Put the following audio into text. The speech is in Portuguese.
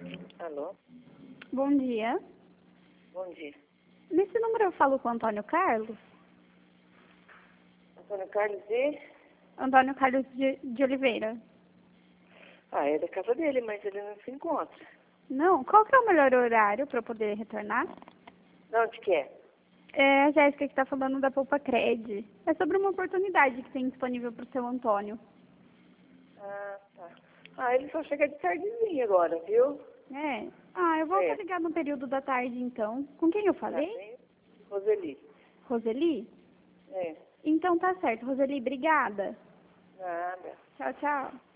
Alô? Bom dia. Bom dia. Nesse número eu falo com o Antônio Carlos? Antônio Carlos e... Antônio Carlos de Oliveira. Ah, é da casa dele, mas ele não se encontra. Não? Qual que é o melhor horário para eu poder retornar? De onde que é? É a Jéssica que está falando da Poupa Cred. É sobre uma oportunidade que tem disponível para o seu Antônio. Ah, tá. Ah, ele só chega de tardezinha agora, viu? É? Ah, eu volto a É. ligar no período da tarde então. Com quem eu Tá falei? bem? Roseli. Roseli? É. Então tá certo. Roseli, obrigada. Nada. Tchau, tchau.